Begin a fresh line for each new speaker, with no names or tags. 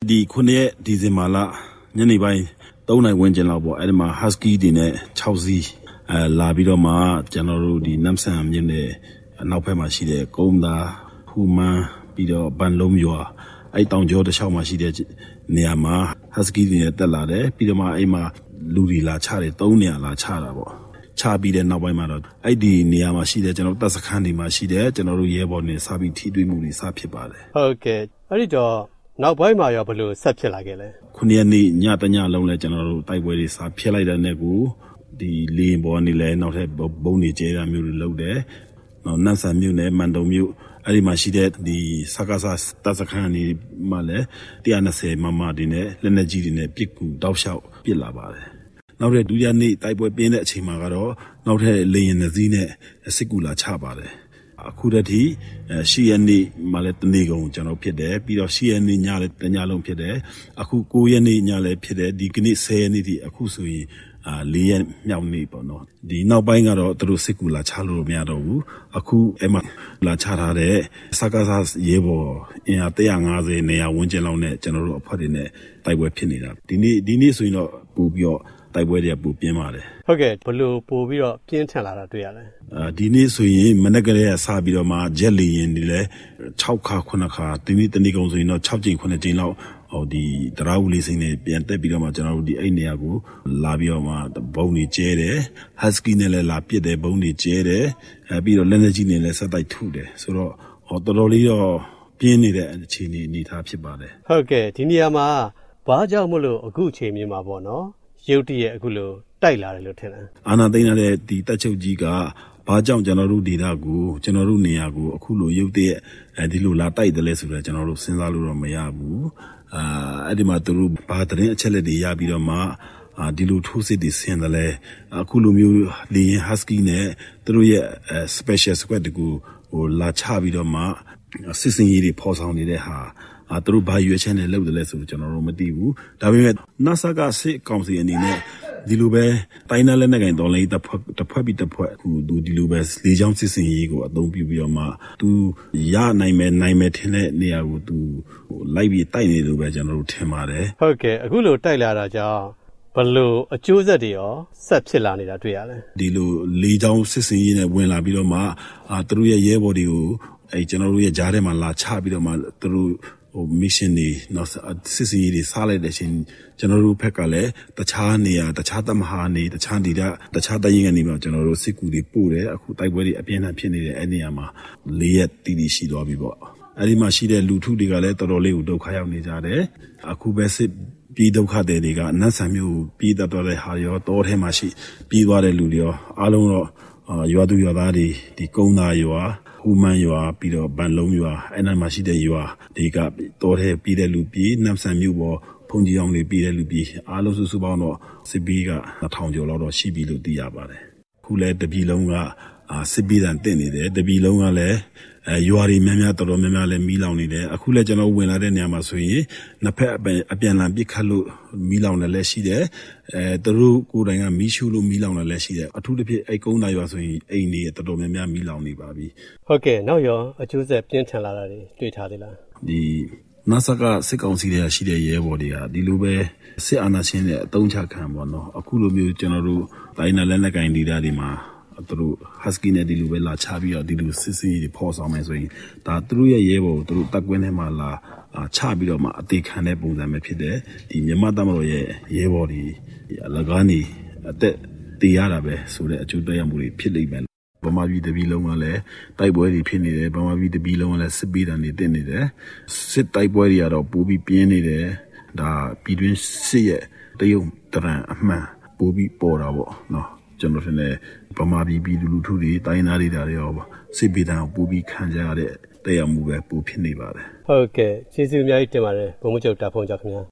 ဒီ9ရက်ဒီဇင်ဘာလညနေပိုင်း3နိုင်ဝန်းကျင်လောက်ပေါ့အဲ့ဒီမှာ Husky တွေနဲ့6စီးလာပြီးတော့မှကျွန်တော်တို့ဒီနမ်ဆန်မြင့်နဲ့နောက်ဘက်မှာရှိတဲ့ကုန်းသားဟူမန်းပြီးတော့ဘန်လုံးရွာအဲ့တောင်ကျောတစ်လျှောက်မှာရှိတဲ့နေရာမှာ Husky တွေနဲ့တက်လာတယ်ပြီးတော့မှအဲ့မှာလူတွေလာချတယ်3နေရာလာချတာပေါ့ချပြီးတဲ့နောက်ပိုင်းမှာတော့အဲ့ဒီနေရာမှာရှိတဲ့ကျွန်တော်တပ်စခန်းတွေမှာရှိတဲ့ကျွန်တော်တို့ရဲဘော်တွေစပြီးထိတွေ့မှုတွေစဖြစ်ပါတယ်
ဟုတ်ကဲ့အဲ့ဒီတော့နောက်ပိုင်းမှာရောဘယ်လိုဆက်ဖြစ်လာခဲ့လဲ
9ရက်နေ့ညတညလုံးလဲကျွန်တော်တို့တိုက်ပွဲတွေစဖြစ်လိုက်တဲ့နေ့ကိုဒီလေရင်ပေါ်ကနေလဲနောက်ထပ်ဘုံတွေကျဲတာမျိုးတွေလုပ်တယ်နော်နတ်ဆန်မြို့နဲ့မန်တုံမြို့အဲ့ဒီမှာရှိတဲ့ဒီစကားစားတပ်စခန်းတွေမှာလဲ120မမတွေနဲ့လက်နက်ကြီးတွေနဲ့ပစ်ကူတောက်လျှောက်ပစ်လာပါတယ်နောက်တဲ့ဒုတိယနေ့တိုက်ပွဲပြင်းတဲ့အချိန်မှာကတော့နောက်ထပ်လေရင်နှစည်းနဲ့စစ်ကူလာချပါတယ်အခုတည်းထိရှီယန်နေ့မှာလည်းတနေ့ကုန်ကျွန်တော်ဖြစ်တယ်ပြီးတော့ရှီယန်နေ့ညလည်းတညလုံးဖြစ်တယ်အခု9ရက်နေ့ညလည်းဖြစ်တယ်ဒီကနေ့10ရက်နေ့ထိအခုဆိုရင်4ရက်မြောက်နေ့ပေါ့နော်ဒီနောက်ပိုင်းကတော့သူတို့စစ်ကူလာချလို့မရတော့ဘူးအခုအဲ့မှာလာချထားတဲ့စကားစားရဲဘော်အင်အား150နေရာဝန်းကျင်လောက်နဲ့ကျွန်တော်တို့အဖွဲ့တွေနဲ့တိုက်ပွဲဖြစ်နေတာဒီနေ့ဆိုရင်တော့ပို့ပြီးတော့တိုက်ပွဲတွေပိုပြင်းပါတယ်
ဟုတ်ကဲ့ဘလို့ပို့ပြီးတော့ပြင်းထန်လာတာတွေ့ရလဲ
ဒီနေ့ဆိုရင်မနေ့ကလေးကစပြီးတော့မှဂျက်လီရင်တွေလည်း6ခါ9ခါဒီနေ့ကုံဆိုရင်တော့6ကြိမ်9ကြိမ်လောက်ဟိုဒီတရာဝူလေးစိမ့်နဲ့ပြန်တက်ပြီးတော့မှကျွန်တော်တို့ဒီအဲ့နေရာကိုလာပြီးတော့မှဘုံတွေကျဲတယ် Husky နဲ့လည်းလာပစ်တယ်ဘုံတွေကျဲတယ်ပြီးတော့လက်နက်ကြီးနဲ့လည်းဆက်တိုက်ထုတယ်ဆိုတော့တော်တော်လေးတော့ပြင်းနေတဲ့အခြေအနေထားဖြစ်ပါတယ်
ဟုတ်ကဲ့ဒီနေရာမှာဘာကြောင့်မလို့အခုအချိန်မျိုးမှာပေါ့နော်ရုတ်တရက်အခုလိုတိုက်လာတယ်လို့ထင်တယ်
အာနာသိန်းတဲ့ဒီတပ်ချုပ်ကြီးကဘာကြောင့်ကျွန်တော်တို့ဒေသကိုကျွန်တော်တို့နေရာကိုအခုလိုရုတ်တရက်ဒီလိုလာတိုက်တယ်လဲဆိုတော့ကျွန်တော်တို့စဉ်းစားလို့တော့မရဘူးအဲ့ဒီမှာသူတို့ဘာသတင်းအချက်လက်တွေရပြီးတော့မှဒီလိုထိုးစစ်တွေဆင်တယ်လဲအခုလိုမျိုးလေရင် Husky နဲ့သူတို့ရဲ့ special squad တကူဟိုလာချပြီးတော့မှစစ်စင်ရေးတွေဖော်ဆောင်နေတဲ့ဟာသူတို့ဘာရွေးချက်နဲ့လုပ်တယ်လဲဆိုတော့ကျွန်တော်တို့မသိဘူးဒါပေမဲ့ NASA ကစစ်ကောင်စီအနေနဲ့ဒီလိုပဲတိုင်းနယ်လက်နက်ကင်တော်လေးတစ်ဖွဲ့ပြီးတစ်ဖွဲ့သူဒီလိုပဲလေချောင်းစစ်စင်ရေးကိုအသုံးပြုပြီးတော့မှသူရနိုင်မယ်ထင်တဲ့နေရာကိုသူလိုက်ပြီးတိုက်နေလို့ပဲကျွန်တော်တို့ထင်ပါတယ်
ဟုတ်ကဲ့အခုလိုတိုက်လာတာကြောင့်ဘလို့အကျိုးဆက်တွေရောဆက်ဖြစ်လာနေတာတွေ့ရလဲ
ဒီလိုလေချောင်းစစ်စင်ရေးနဲ့ဝင်လာပြီးတော့မှသူတို့ရဲ့ရဲဘော်တွေကိုကျွန်တော်တို့ရဲ့ဂျားထဲမှာလာချပြီးတော့မှသူတို့mission တွေနော်စစ်စီးတွေစားလိုက်တဲ့အချိန်ကျွန်တော်တို့ဘက်ကလည်းတခြားနေရာတခြားတမဟာနေတခြားဒေသတခြားတိုင်းကနေမှကျွန်တော်တို့စစ်ကူတွေပို့တယ်အခုတိုက်ပွဲတွေအပြင်းထန်ဖြစ်နေတဲ့အဲ့နေရာမှာ၄ရက်တည်ရှိသွားပြီပေါ့အဲ့ဒီမှာရှိတဲ့လူထုတွေကလည်းတော်တော်လေးကိုဒုက္ခရောက်နေကြတယ်အခုပဲစစ်ပြည်ဒုက္ခတွေတွေကနတ်ဆန်မျိုးပြည်တတ်တော်တဲ့ဟာရောတောထဲမှာရှိပြီးသွားတဲ့လူတွေရောအားလုံးတော့ရွာသူရွာသားတွေဒီကုန်းသားရွာဟူမန်းရွာပြီးတော့ဘန်လုံးရွာအဲ့နာမှာရှိတဲ့ရွာဒီကတောထဲပြည်တဲ့လူပြည်နတ်ဆန်မျိုးပေါ်ဖုန်ကြီးအောင်တွေပြည်တဲ့လူပြည်အားလုံးစုပေါင်းတော့စစ်ဘီက1000ကျော်လောက်တော့ရှိပြီလို့သိရပါတယ်ခုလဲတပြည်လုံးကစစ်ဘီတန်တက်နေတယ်တပြည်လုံးကလည်းရွာတွေများတော်တော်များလည်းမီးလောင်နေတယ်အခုလည်းကျွန်တော်ဝင်လာတဲ့နေရာမှာဆိုရင်နှစ်ဖက်အပြန်လန်ပစ်ခတ်လို့မီးလောင်တယ်လည်းရှိတယ်သူတို့ကိုယ်တိုင်ကမီးရှို့လို့မီးလောင်တယ်လည်းရှိတယ်အထူးသဖြင့်အဲ့ကုန်းသားရွာဆိုရင်အိမ်တွေတော်တော်များမီးလောင်နေပါပြီ
ဟုတ်ကဲ့နောက်ရောအကျိုးဆက်ပြင်းထန်လာတာတွေတွေ့ထားသေးလား
ဒီNASA ကစစ်ကောင်စီတွေကရှိတဲ့ရဲဘော်တွေကဒီလိုပဲစစ်အာဏာရှင်တွေအတုံးချခံပေါ့နော်အခုလိုမျိုးကျွန်တော်တို့တိုင်းနယ်လက်နက်ကင်ဒေသတွေမှာသူတို့ Husky နဲ့ဒီလိုပဲလာချပြီးတော့ဒီလိုစစ်စင်ရေးတွေဖော်ဆောင်မယ်ဆိုရင်ဒါသူတို့ရဲ့ရဲဘော်ကိုသူတို့တပ်ကွင်းထဲမှာလာချပြီးတော့မှအသေးခံတဲ့ပုံစံပဲဖြစ်တယ်ဒီမြန်မာတပ်မတော်ရဲ့ရဲဘော်တွေအလကားနေအသက်တေရတာပဲဆိုတဲ့အကျိုးသက်ရောက်မှုတွေဖြစ်လိမ့်မယ်ဗမာပြည်တပြည်လုံးကလည်းတိုက်ပွဲတွေဖြစ်နေတယ်ဗမာပြည်တပြည်လုံးကလည်းစစ်ပေးတာနေတက်နေတယ်စစ်တိုက်ပွဲတွေကတော့ပိုပြီးပြင်းနေတယ်ဒါပြည်တွင်းစစ်ရဲ့တရုတ်တရံအမှန်ပိုပြီးပေါ်တာပေါ့နော်ကျွန်တော်ထင်တယ်ဗမာပြည်လူထုတွေတိုင်းသားတွေတွေရောစစ်ပေးတာကိုပိုပြီးခံကြရတဲ့တရားမှုပဲပိုဖြစ်နေပါတယ်
ဟုတ်ကဲ့ကျေးဇူးအများကြီးတင်ပါတယ်ဘုံမချုပ်တာဖုန်းကြောင့်ခင်ဗျာ